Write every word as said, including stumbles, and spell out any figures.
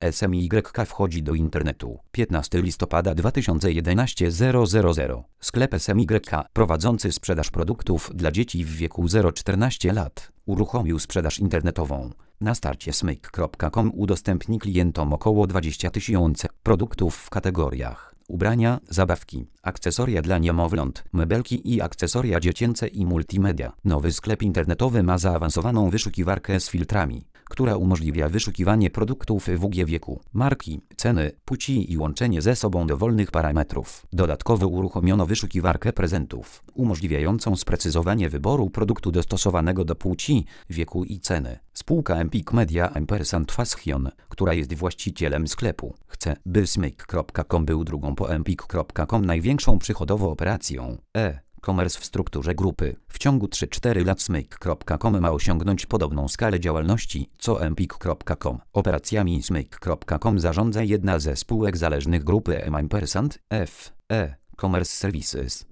S M Y K wchodzi do internetu. piętnastego listopada dwa tysiące jedenastego zero zero zero. Sklep S M Y K, prowadzący sprzedaż produktów dla dzieci w wieku zero do czternastu lat, uruchomił sprzedaż internetową. Na starcie smyk kropka com udostępni klientom około dwadzieścia tysięcy produktów w kategoriach ubrania, zabawki, akcesoria dla niemowląt, mebelki i akcesoria dziecięce i multimedia. Nowy sklep internetowy ma zaawansowaną wyszukiwarkę z filtrami, która umożliwia wyszukiwanie produktów w ugię wieku, marki, ceny, płci i łączenie ze sobą dowolnych parametrów. Dodatkowo uruchomiono wyszukiwarkę prezentów, umożliwiającą sprecyzowanie wyboru produktu dostosowanego do płci, wieku i ceny. Spółka Empik Media Ampersand Fashion, która jest właścicielem sklepu, chce, by smyk kropka com był drugą po empik kropka com największą przychodowo operacją e-commerce w strukturze grupy. W ciągu trzech do czterech lat smyk kropka com ma osiągnąć podobną skalę działalności co empik kropka com. Operacjami smyk kropka com zarządza jedna ze spółek zależnych grupy M Ampersand F E Commerce Services.